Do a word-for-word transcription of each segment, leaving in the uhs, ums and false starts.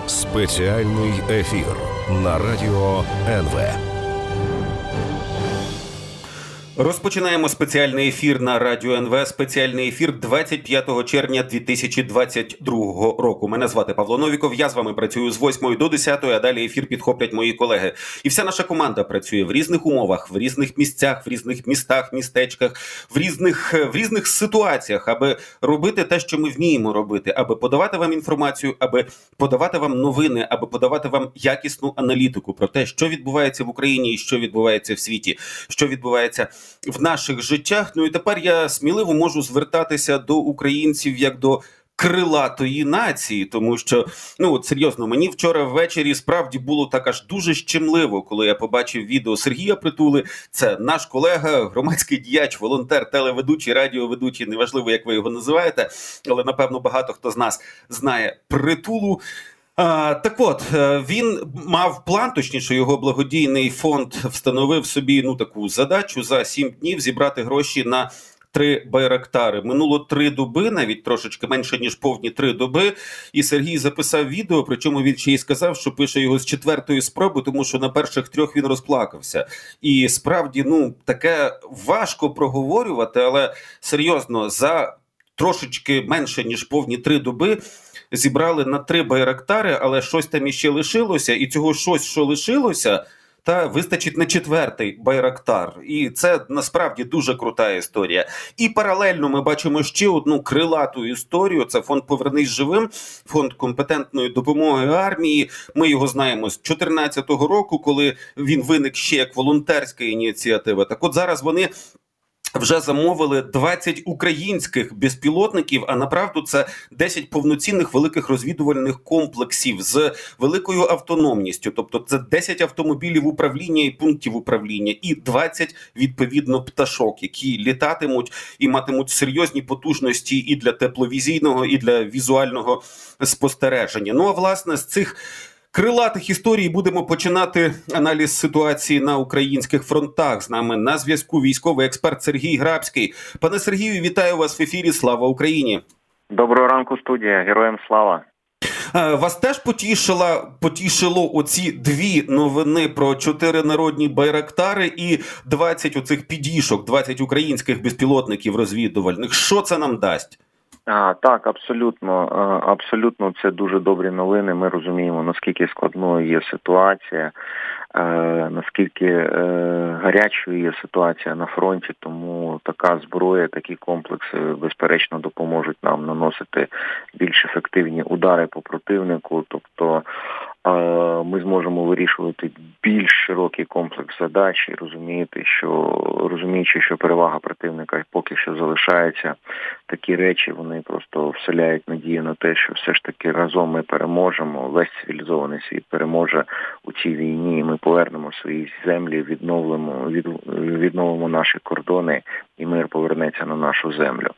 Спеціальний ефір на радіо ен ве. Розпочинаємо спеціальний ефір на радіо ен ве. Спеціальний ефір двадцять п'ятого червня дві тисячі двадцять другого року. Мене звати Павло Новіков, я з вами працюю з восьмої до десятої, а далі ефір підхоплять мої колеги. І вся наша команда працює в різних умовах, в різних місцях, в різних містах, містечках, в різних, в різних ситуаціях, аби робити те, що ми вміємо робити, аби подавати вам інформацію, аби подавати вам новини, аби подавати вам якісну аналітику про те, що відбувається в Україні і що відбувається в світі, що відбувається в наших життях. Ну і тепер я сміливо можу звертатися до українців як до крилатої нації, тому що, ну от серйозно, мені вчора ввечері справді було так аж дуже щемливо, коли я побачив відео Сергія Притули. Це наш колега, громадський діяч, волонтер, телеведучий, радіоведучий, неважливо, як ви його називаєте, але, напевно, багато хто з нас знає Притулу. А, так от, він мав план, точніше, його благодійний фонд встановив собі ну таку задачу за сім днів зібрати гроші на три байрактари. Минуло три доби, навіть трошечки менше, ніж повні три доби, і Сергій записав відео, причому він ще й сказав, що пише його з четвертої спроби, тому що на перших трьох він розплакався. І справді, ну, таке важко проговорювати, але серйозно, за трошечки менше, ніж повні три доби зібрали на три байрактари, але щось там іще лишилося, і цього щось, що лишилося, та вистачить на четвертий байрактар. І це насправді дуже крута історія. І паралельно ми бачимо ще одну крилату історію. Це фонд «Повернись живим», фонд компетентної допомоги армії. Ми його знаємо з чотирнадцятого року, коли він виник ще як волонтерська ініціатива. Так от зараз вони вже замовили двадцять українських безпілотників, а направду це десять повноцінних великих розвідувальних комплексів з великою автономністю. Тобто це десять автомобілів управління і пунктів управління, і двадцять, відповідно, пташок, які літатимуть і матимуть серйозні потужності і для тепловізійного, і для візуального спостереження. Ну, а власне, з цих крилатих історій будемо починати аналіз ситуації на українських фронтах. З нами на зв'язку військовий експерт Сергій Грабський. Пане Сергію, вітаю вас в ефірі. Слава Україні! Доброго ранку, студія. Героям слава! Вас теж потішила, потішило оці дві новини про чотири народні байрактари і двадцять оцих підішок, двадцять українських безпілотників розвідувальних. Що це нам дасть? А, так, абсолютно, абсолютно це дуже добрі новини. Ми розуміємо, наскільки складною є ситуація, е, наскільки е, гарячою є ситуація на фронті, тому така зброя, такі комплекси, безперечно, допоможуть нам наносити більш ефективні удари по противнику, тобто ми зможемо вирішувати більш широкий комплекс задач і розуміти, що розуміючи, що перевага противника поки що залишається, такі речі вони просто вселяють надію на те, що все ж таки разом ми переможемо, весь цивілізований світ переможе у цій війні, і ми повернемо свої землі, відновимо, від, відновимо наші кордони, і мир повернеться на нашу землю.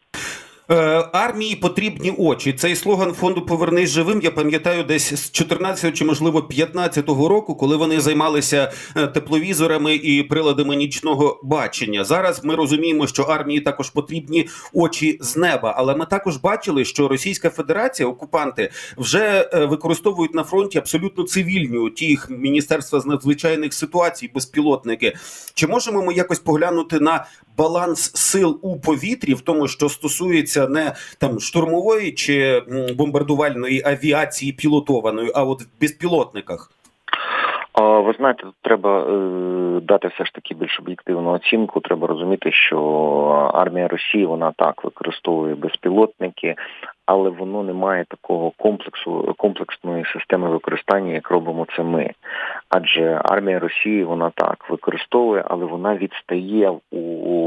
Армії потрібні очі. Цей слоган фонду «Повернись живим» я пам'ятаю десь з чотирнадцятого чи, можливо, п'ятнадцятого року, коли вони займалися тепловізорами і приладами нічного бачення. Зараз ми розуміємо, що армії також потрібні очі з неба. Але ми також бачили, що Російська Федерація, окупанти, вже використовують на фронті абсолютно цивільні, ті їх Міністерства з надзвичайних ситуацій, безпілотники. Чи можемо ми якось поглянути на баланс сил у повітрі, в тому, що стосується не там штурмової чи бомбардувальної авіації пілотованої, а от в безпілотниках? Ви знаєте, тут треба е, дати все ж таки більш об'єктивну оцінку. Треба розуміти, що армія Росії, вона так використовує безпілотники, але воно не має такого комплексу, комплексної системи використання, як робимо це ми. Адже армія Росії, вона так використовує, але вона відстає у,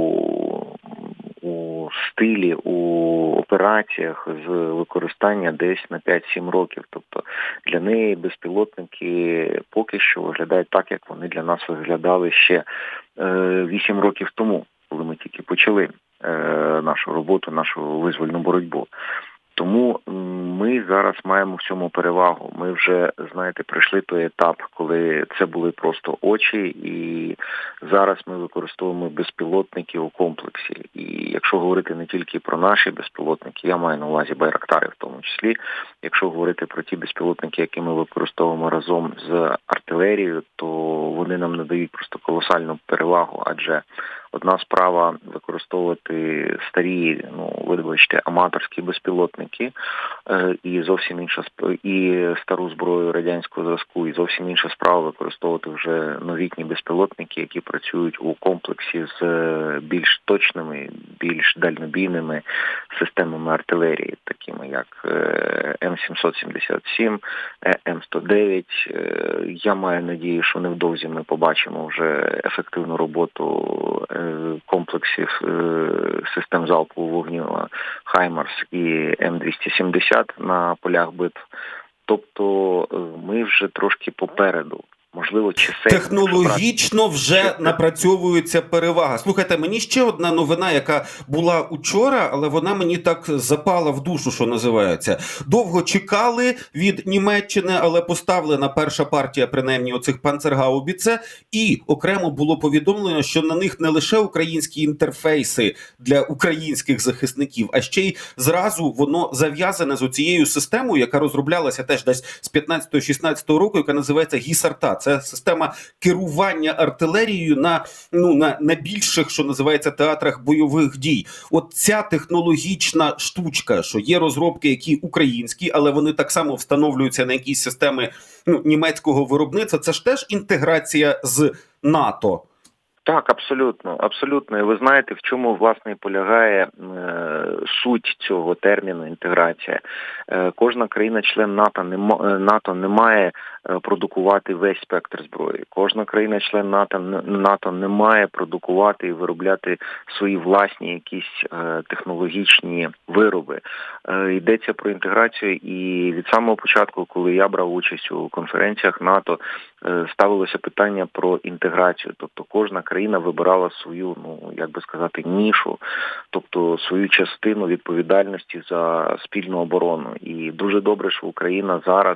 у стилі, у операціях з використання десь на п'ять-сім років. Тобто для неї безпілотники поки що виглядають так, як вони для нас виглядали ще вісім років тому, коли ми тільки почали е, нашу роботу, нашу визвольну боротьбу. Тому ми зараз маємо в цьому перевагу. Ми вже, знаєте, пройшли той етап, коли це були просто очі, і зараз ми використовуємо безпілотники у комплексі. І якщо говорити не тільки про наші безпілотники, я маю на увазі Байрактари в тому числі, якщо говорити про ті безпілотники, які ми використовуємо разом з артилерією, то вони нам надають просто колосальну перевагу, адже одна справа використовувати старі, ну, вибачте, аматорські безпілотники е, і зовсім інша і стару зброю радянського зразку, і зовсім інша справа використовувати вже новітні безпілотники, які працюють у комплексі з більш точними, більш дальнобійними системами артилерії, такими як М сімсот сімдесят сім, М сто дев'ять. Е, я маю надію, що невдовзі ми побачимо вже ефективну роботу комплексів систем залпового вогню «Хаймарс» і М двісті сімдесят на полях битв. Тобто ми вже трошки попереду. Можливо, чисельно. Технологічно вже напрацьовується перевага. Слухайте, мені ще одна новина, яка була учора, але вона мені так запала в душу, що називається. Довго чекали від Німеччини, але поставлена перша партія, принаймні, оцих панцергаубіце, і окремо було повідомлено, що на них не лише українські інтерфейси для українських захисників, а ще й зразу воно зав'язане з оцією системою, яка розроблялася теж десь з п'ятнадцятого-шістнадцятого року, яка називається «Гісарта». Це система керування артилерією на, ну, на, на більших, що називається, театрах бойових дій. От ця технологічна штучка, що є розробки, які українські, але вони так само встановлюються на якісь системи, ну, німецького виробництва, це ж теж інтеграція з НАТО. Так, абсолютно, абсолютно. І ви знаєте, в чому, власне, полягає е, суть цього терміну інтеграція. Е, кожна країна-член НАТО не, НАТО не має е, продукувати весь спектр зброї. Кожна країна-член НАТО, НАТО не має продукувати і виробляти свої власні якісь е, технологічні вироби. Е, йдеться про інтеграцію, і від самого початку, коли я брав участь у конференціях НАТО, е, ставилося питання про інтеграцію. Тобто кожна країна вибирала свою, ну, як би сказати, нішу, тобто свою частину відповідальності за спільну оборону. І дуже добре, що Україна зараз,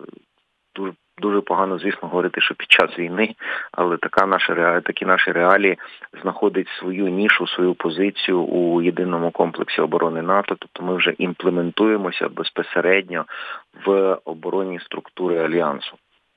дуже, дуже погано, звісно, говорити, що під час війни, але така наша, такі наші реалії знаходить свою нішу, свою позицію у єдиному комплексі оборони НАТО, тобто ми вже імплементуємося безпосередньо в оборонні структури Альянсу.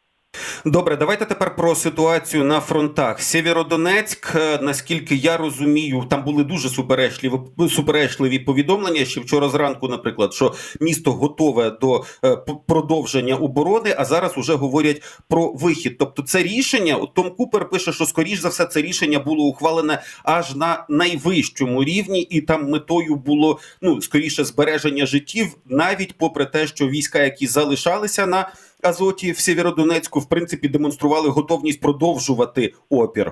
Добре, давайте тепер про ситуацію на фронтах. Сєвєродонецьк, наскільки я розумію, там були дуже суперечливі, суперечливі повідомлення ще вчора зранку, наприклад, що місто готове до продовження оборони, а зараз уже говорять про вихід. Тобто це рішення, Том Купер пише, що скоріш за все це рішення було ухвалене аж на найвищому рівні, і там метою було, ну, скоріше збереження життів, навіть попри те, що війська, які залишалися на Азоті в Сєвєродонецьку, в принципі, демонстрували готовність продовжувати опір.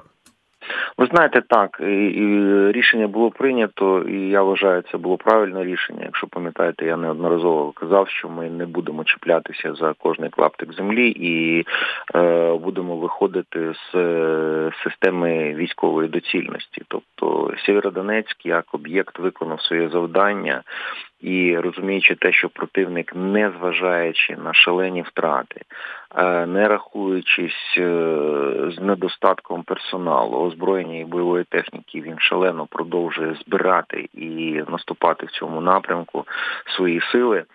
Ви знаєте, так, і, і рішення було прийнято, і я вважаю, це було правильне рішення. Якщо пам'ятаєте, я неодноразово казав, що ми не будемо чіплятися за кожний клаптик землі і е, будемо виходити з е, системи військової доцільності. Тобто Сєвєродонецьк як об'єкт виконав своє завдання, і розуміючи те, що противник, не зважаючи на шалені втрати, не рахуючись з недостатком персоналу, озброєння і бойової техніки, він шалено продовжує збирати і наступати в цьому напрямку свої сили,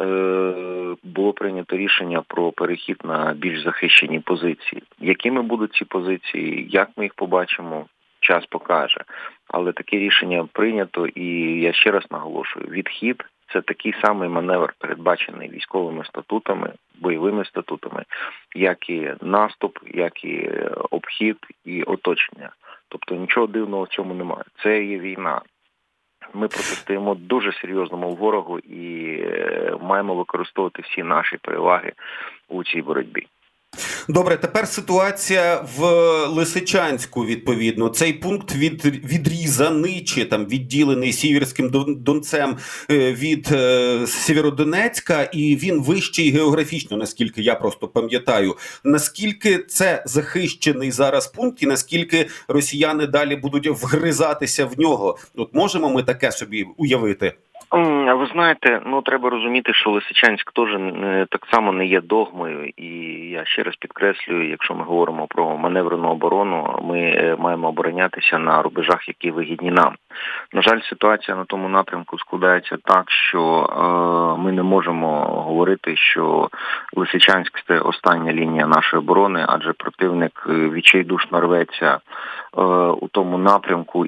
було прийнято рішення про перехід на більш захищені позиції. Якими будуть ці позиції, як ми їх побачимо, час покаже. Але таке рішення прийнято, і я ще раз наголошую, відхід – це такий самий маневр, передбачений військовими статутами, бойовими статутами, як і наступ, як і обхід і оточення. Тобто нічого дивного в цьому немає. Це є війна. Ми протистоїмо дуже серйозному ворогу і маємо використовувати всі наші переваги у цій боротьбі. Добре, тепер ситуація в Лисичанську, відповідно. Цей пункт від, відрізаний, чи там відділений Сіверським Донцем від е, Сєвєродонецька, і він вищий географічно, наскільки я просто пам'ятаю. Наскільки це захищений зараз пункт, і наскільки росіяни далі будуть вгризатися в нього? От можемо ми таке собі уявити? Ви знаєте, ну треба розуміти, що Лисичанськ теж так само не є догмою, і я ще раз підкреслюю, якщо ми говоримо про маневрену оборону, ми маємо оборонятися на рубежах, які вигідні нам. На жаль, ситуація на тому напрямку складається так, що е, ми не можемо говорити, що Лисичанськ – це остання лінія нашої оборони, адже противник відчайдушно рветься е, у тому напрямку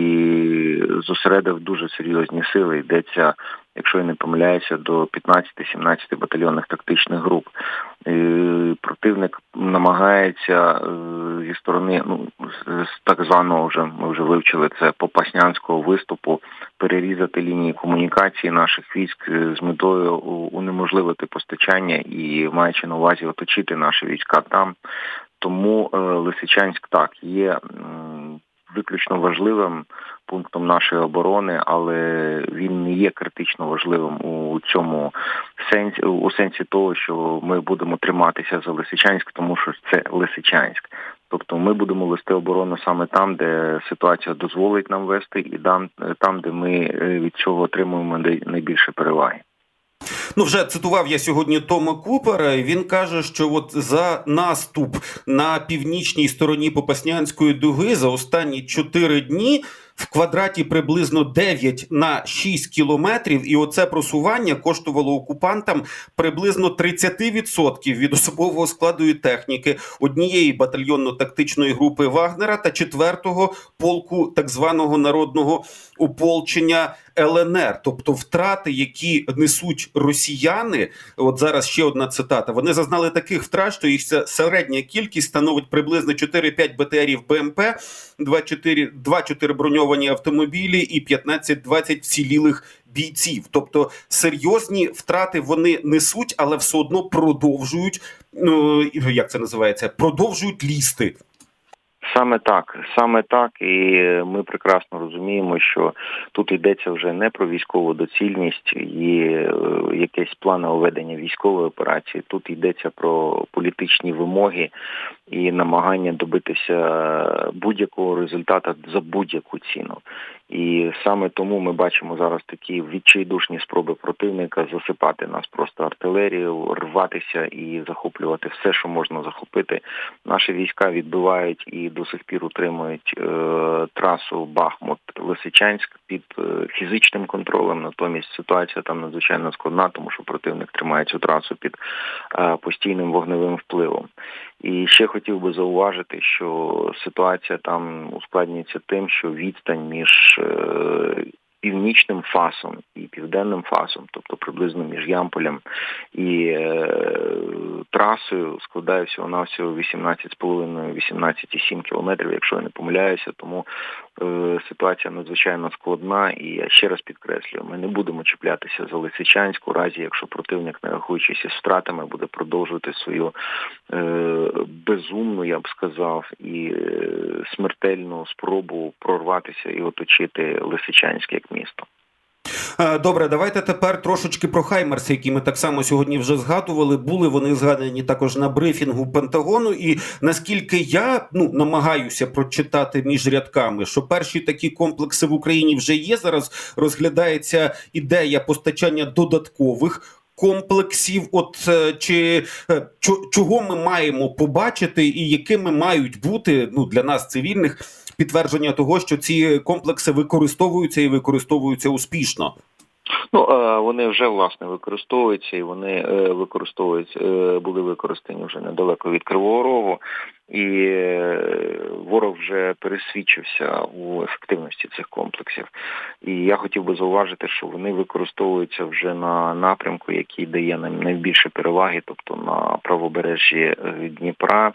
і зосередив дуже серйозні сили. Йдеться, якщо я не помиляюся, до п'ятнадцять-сімнадцять батальйонних тактичних груп. І противник намагається зі сторони, ну, з так званого вже, ми вже вивчили це, попаснянського виступу, перерізати лінії комунікації наших військ з метою унеможливити постачання і, маючи на увазі, оточити наші війська там. Тому е, Лисичанськ, так, є м, виключно важливим пунктом нашої оборони, але він не є критично важливим у цьому сенсі, у сенсі того, що ми будемо триматися за Лисичанськ, тому що це Лисичанськ. Тобто ми будемо вести оборону саме там, де ситуація дозволить нам вести, і там, де ми від цього отримуємо найбільше переваги. Ну, вже цитував я сьогодні Тома Купера, і він каже, що от за наступ на північній стороні Попаснянської дуги за останні чотири дні в квадраті приблизно дев'ять на шість кілометрів, і оце просування коштувало окупантам приблизно тридцять відсотків від особового складу і техніки однієї батальйонно-тактичної групи Вагнера та четвертого полку так званого народного ополчення Л Н Р. Тобто втрати, які несуть росіяни, от зараз ще одна цитата, вони зазнали таких втрат, що їх середня кількість становить приблизно чотири-п'ять Б Т Рів Б М П, два-чотири броньовані автомобілі і п'ятнадцять-двадцять вцілілих бійців. Тобто серйозні втрати вони несуть, але все одно продовжують, ну, як це називається, продовжують лізти. Саме так, саме так, і ми прекрасно розуміємо, що тут йдеться вже не про військову доцільність і якесь планове ведення військової операції, тут йдеться про політичні вимоги і намагання добитися будь-якого результату за будь-яку ціну. І саме тому ми бачимо зараз такі відчайдушні спроби противника засипати нас просто артилерією, рватися і захоплювати все, що можна захопити. Наші війська відбивають і до сих пір утримують е, трасу Бахмут-Лисичанськ під е, фізичним контролем, натомість ситуація там надзвичайно складна, тому що противник тримає цю трасу під е, постійним вогневим впливом. І ще хотів би зауважити, що ситуація там ускладнюється тим, що відстань між е, північним фасом і південним фасом, тобто приблизно між Ямполем і е, трасою, складає всього-навсього вісімнадцять з половиною - вісімнадцять цілих сім кілометрів, якщо я не помиляюся, тому е, ситуація надзвичайно складна, і я ще раз підкреслюю, ми не будемо чіплятися за Лисичанськ у разі, якщо противник, не рахуючись із втратами, буде продовжувати свою е, безумну, я б сказав, і е, смертельну спробу прорватися і оточити Лисичанськ як місто. Добре, давайте тепер трошечки про Хаймерси, які ми так само сьогодні вже згадували. Були вони згадані також на брифінгу Пентагону. І наскільки я ну, намагаюся прочитати між рядками, що перші такі комплекси в Україні вже є. Зараз розглядається ідея постачання додаткових комплексів. От чи чого ми маємо побачити і якими мають бути ну, для нас цивільних підтвердження того, що ці комплекси використовуються і використовуються успішно? Ну, вони вже, власне, використовуються, і вони використовуються, були використані вже недалеко від Кривого Рогу, і ворог вже пересвідчився у ефективності цих комплексів. І я хотів би зауважити, що вони використовуються вже на напрямку, який дає нам найбільше переваги, тобто на правобережжі Дніпра,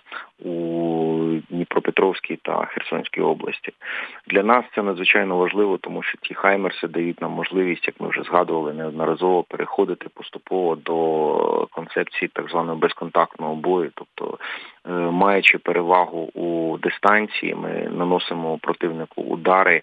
у Дніпропетровській та Херсонській області. Для нас це надзвичайно важливо, тому що ті Хаймерси дають нам можливість, як ми вже згадували неодноразово, переходити поступово до концепції так званого безконтактного бою, тобто маючи перевагу у дистанції, ми наносимо противнику удари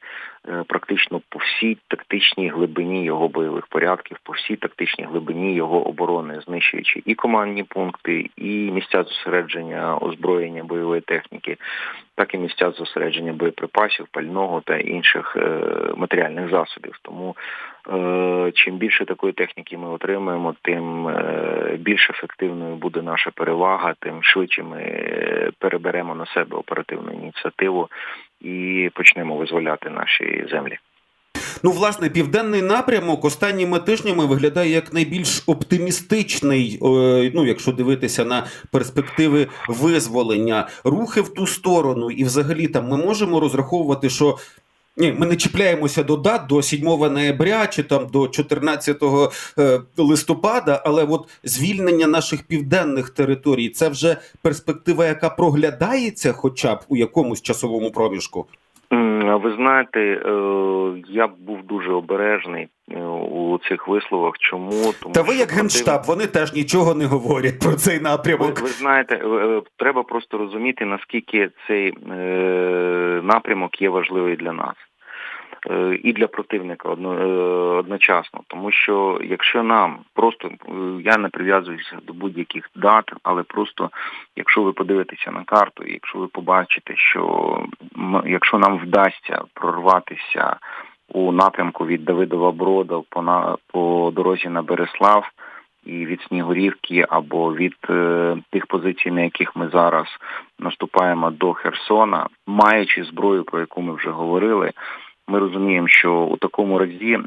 практично по всій тактичній глибині його бойових порядків, по всій тактичній глибині його оборони, знищуючи і командні пункти, і місця зосередження озброєння бойової техніки, так і місця зосередження боєприпасів, пального та інших е, матеріальних засобів. Тому е, чим більше такої техніки ми отримаємо, тим е, більш ефективною буде наша перевага, тим швидше ми переберемо на себе оперативну ініціативу і почнемо визволяти наші землі. Ну, власне, південний напрямок останніми тижнями виглядає як найбільш оптимістичний, ну, якщо дивитися на перспективи визволення. Рухи в ту сторону і взагалі там ми можемо розраховувати, що ні, ми не чіпляємося до дат, до сьомого ноября чи там до чотирнадцятого листопада, але от звільнення наших південних територій – це вже перспектива, яка проглядається хоча б у якомусь часовому проміжку? Ви знаєте, я б був дуже обережний у цих висловах. Чому? Тому Та ви як против... Генштаб, вони теж нічого не говорять про цей напрямок. Ви, ви знаєте, треба просто розуміти, наскільки цей напрямок є важливий для нас. І для противника одночасно. Тому що якщо нам просто, я не прив'язуюся до будь-яких дат, але просто якщо ви подивитеся на карту, якщо ви побачите, що якщо нам вдасться прорватися у напрямку від Давидова Брода по, на, по дорозі на Береслав і від Снігурівки або від е, тих позицій, на яких ми зараз наступаємо до Херсона, маючи зброю, про яку ми вже говорили, ми розуміємо, що у такому разі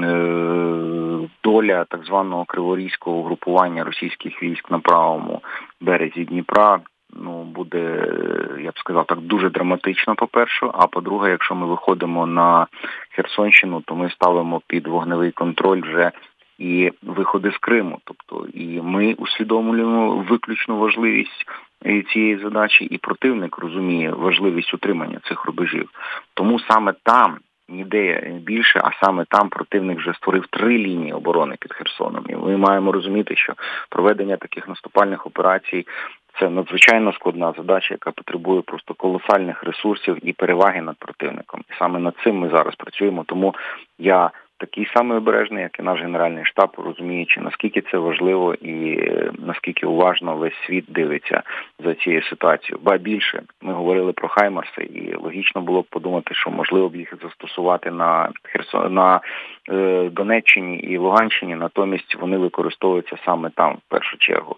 доля так званого криворізького угрупування російських військ на правому березі Дніпра ну, буде, я б сказав так, дуже драматично, по-перше, а по-друге, якщо ми виходимо на Херсонщину, то ми ставимо під вогневий контроль вже і виходи з Криму. Тобто і ми усвідомлюємо виключну важливість цієї задачі, і противник розуміє важливість утримання цих рубежів. Тому саме там, ніде більше, а саме там противник вже створив три лінії оборони під Херсоном. І ми маємо розуміти, що проведення таких наступальних операцій – це надзвичайно складна задача, яка потребує просто колосальних ресурсів і переваги над противником. І саме над цим ми зараз працюємо. Тому я такий самий обережний, як і наш Генеральний штаб, розуміючи, наскільки це важливо і наскільки уважно весь світ дивиться за цією ситуацією. Ба більше, ми говорили про Хаймарси, і логічно було б подумати, що можливо б їх застосувати на Херсон, на е, Донеччині і Луганщині, натомість вони використовуються саме там, в першу чергу.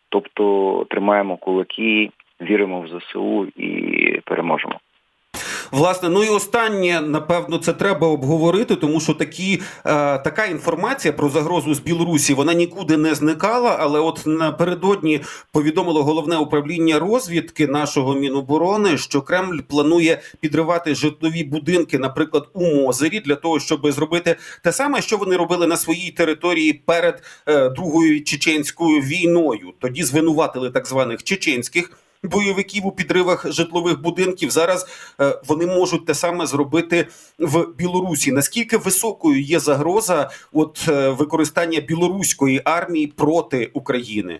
Тобто тримаємо кулаки, віримо в ЗСУ і переможемо. Власне, ну і останнє, напевно, це треба обговорити, тому що такі, е, така інформація про загрозу з Білорусі, вона нікуди не зникала, але от напередодні повідомило Головне управління розвідки нашого Міноборони, що Кремль планує підривати житлові будинки, наприклад, у Мозирі, для того, щоб зробити те саме, що вони робили на своїй території перед е, Другою Чеченською війною. Тоді звинуватили так званих чеченських бойовиків у підривах житлових будинків. Зараз е, вони можуть те саме зробити в Білорусі. Наскільки високою є загроза от е, використання білоруської армії проти України?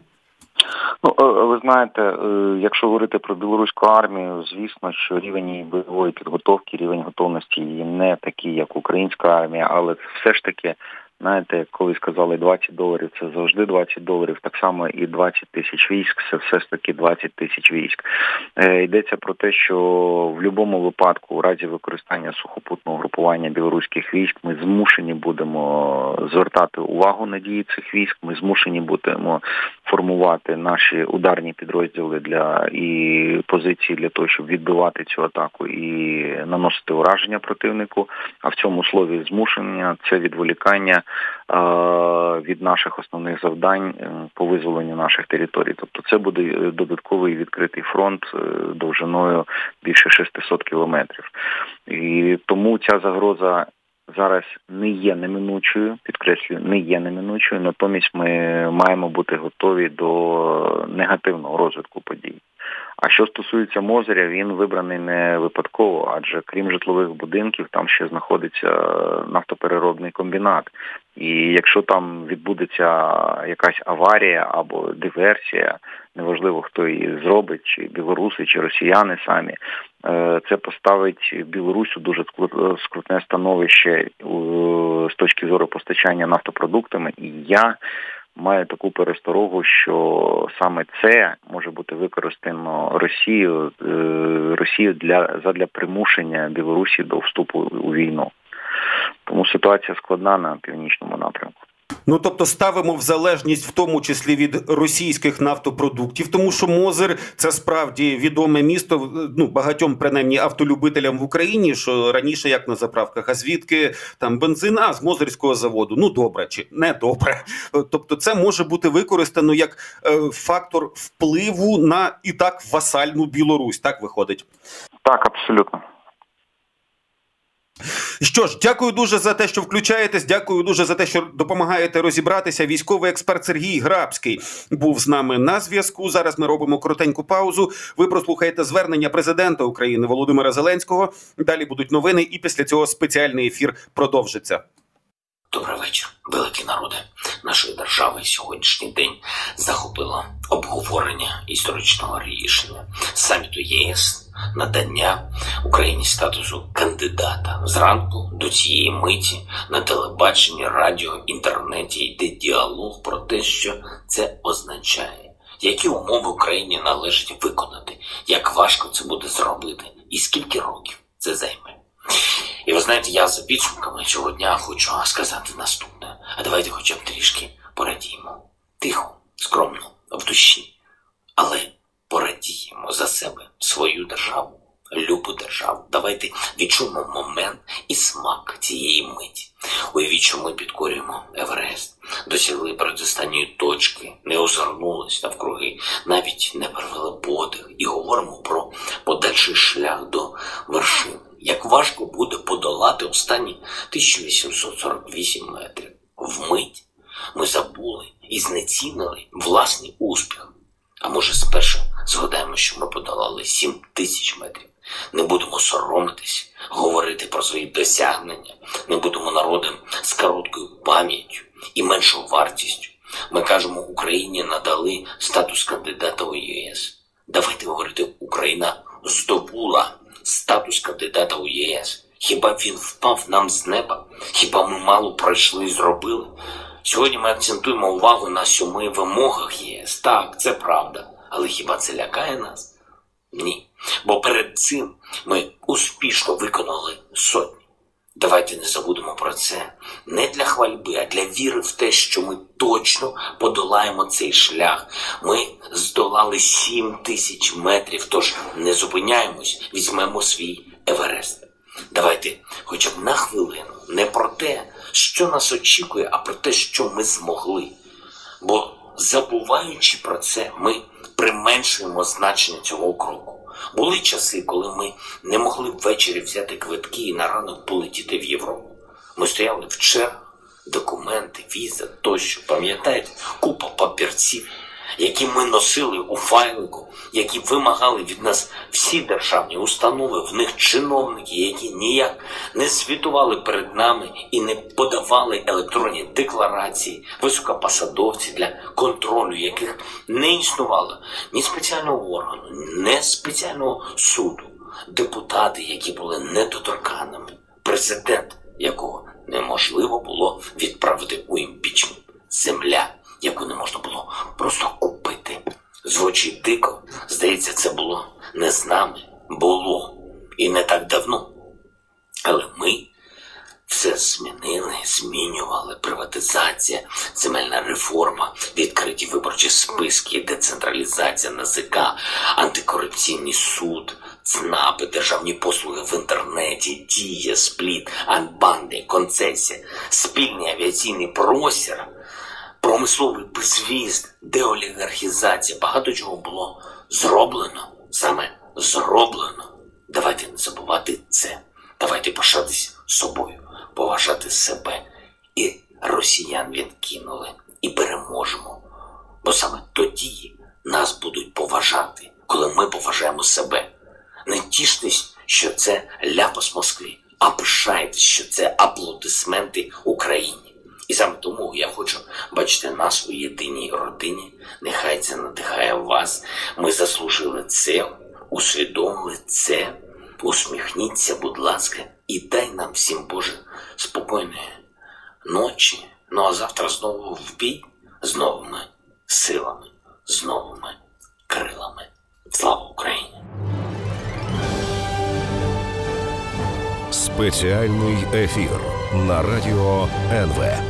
Ну, ви знаєте, якщо говорити про білоруську армію, звісно, що рівень її бойової підготовки, рівень готовності її не такий, як українська армія, але все ж таки, знаєте, коли сказали двадцять доларів, це завжди двадцять доларів, так само і двадцять тисяч військ, це все ж таки двадцять тисяч військ. Е, йдеться про те, що в будь-якому випадку, у разі використання сухопутного групування білоруських військ, ми змушені будемо звертати увагу на дії цих військ, ми змушені будемо формувати наші ударні підрозділи для і позиції для того, щоб відбивати цю атаку і наносити ураження противнику, а в цьому слові змушення – це відволікання від наших основних завдань по визволенню наших територій. Тобто це буде додатковий відкритий фронт довжиною більше шістсот кілометрів. І тому ця загроза зараз не є неминучою, підкреслюю, не є неминучою, натомість ми маємо бути готові до негативного розвитку подій. А що стосується Мозиря, він вибраний не випадково, адже крім житлових будинків, там ще знаходиться нафтопереробний комбінат. І якщо там відбудеться якась аварія або диверсія, неважливо, хто її зробить, чи білоруси, чи росіяни самі, це поставить Білорусь у дуже скрутне становище з точки зору постачання нафтопродуктами. І я маю таку пересторогу, що саме це може бути використано Росією, Росією для, задля примушення Білорусі до вступу у війну. Тому ситуація складна на північному напрямку. Ну, тобто ставимо в залежність в тому числі від російських нафтопродуктів, тому що Мозир – це справді відоме місто, ну, багатьом, принаймні, автолюбителям в Україні, що раніше як на заправках, а звідки там бензин, а з Мозирського заводу. Ну, добре чи не добре. Тобто це може бути використано як е, фактор впливу на і так васальну Білорусь, так виходить? Так, абсолютно. Що ж, дякую дуже за те, що включаєтесь, дякую дуже за те, що допомагаєте розібратися. Військовий експерт Сергій Грабський був з нами на зв'язку. Зараз ми робимо коротеньку паузу. Ви прослухаєте звернення президента України Володимира Зеленського. Далі будуть новини і після цього спеціальний ефір продовжиться. Добрий вечір, великі народи нашої держави. Сьогоднішній день захопило обговорення історичного рішення саміту ЄС надання Україні статусу кандидата. Зранку до цієї миті на телебаченні, радіо, інтернеті йде діалог про те, що це означає, які умови Україні належить виконати, як важко це буде зробити і скільки років це займе. І ви знаєте, я за підсумками цього дня хочу сказати наступне. А давайте хоча б трішки порадіємо. Тихо, скромно, в душі. Але порадіємо за себе, свою державу, любу державу. Давайте відчуємо момент і смак цієї миті. Уявіть, що ми підкорюємо Еверест, досягли передостанньої точки, не озирнулись навкруги, навіть не перевели подих і говоримо про подальший шлях до вершини. Як важко буде подолати останні тисяча вісімсот сорок вісім метрів. Вмить ми забули і знецінили власний успіх. А може спершу згадаємо, що ми подолали сім тисяч метрів. Не будемо соромитись, говорити про свої досягнення. Не будемо народом з короткою пам'яттю і меншою вартістю. Ми кажемо, Україні надали статус кандидата у ЄС. Давайте говорити, Україна здобула статус кандидата у ЄС. Хіба він впав нам з неба? Хіба ми мало пройшли і зробили? Сьогодні ми акцентуємо увагу на сьоми вимогах ЄС. Так, це правда. Але хіба це лякає нас? Ні. Бо перед цим ми успішно виконали сотні. Давайте не забудемо про це. Не для хвальби, а для віри в те, що ми точно подолаємо цей шлях. Ми здолали сім тисяч метрів, тож не зупиняємось, візьмемо свій Еверест. Давайте хоча б на хвилину не про те, що нас очікує, а про те, що ми змогли. Бо забуваючи про це, ми применшуємо значення цього кроку. Були часи, коли ми не могли ввечері взяти квитки і на ранок полетіти в Європу. Ми стояли в чергах, документи, віза тощо. Пам'ятаєте, купа папірців, які ми носили у файлику, які вимагали від нас всі державні установи, в них чиновники, які ніяк не звітували перед нами і не подавали електронні декларації, високопосадовці, для контролю яких не існувало ні спеціального органу, ні спеціального суду, депутати, які були недоторканними, президент, якого неможливо було відправити у імпічмент, земля, яку не можна було просто купити. Звучить дико, здається, це було не з нами, було і не так давно. Але ми все змінили, змінювали. Приватизація, земельна реформа, відкриті виборчі списки, децентралізація НАЗК, антикорупційний суд, ЦНАПи, державні послуги в інтернеті, Дія, Спліт, анбанди, концесія, спільний авіаційний простір, промисловий безвіз, деолігархізація. Багато чого було зроблено, саме зроблено. Давайте не забувати це. Давайте пишатись собою, поважати себе. І росіян відкинули. І переможемо. Бо саме тоді нас будуть поважати, коли ми поважаємо себе. Не тіштесь, що це ляпас Москві, а пишайтесь, що це аплодисменти Україні. І саме тому я хочу бачити нас у єдиній родині. Нехай це надихає вас. Ми заслужили це, усвідомили це. Усміхніться, будь ласка, і дай нам всім, Боже, спокійної ночі. Ну а завтра знову в бій з новими силами, з новими крилами. Слава Україні! Спеціальний ефір на радіо ен ве.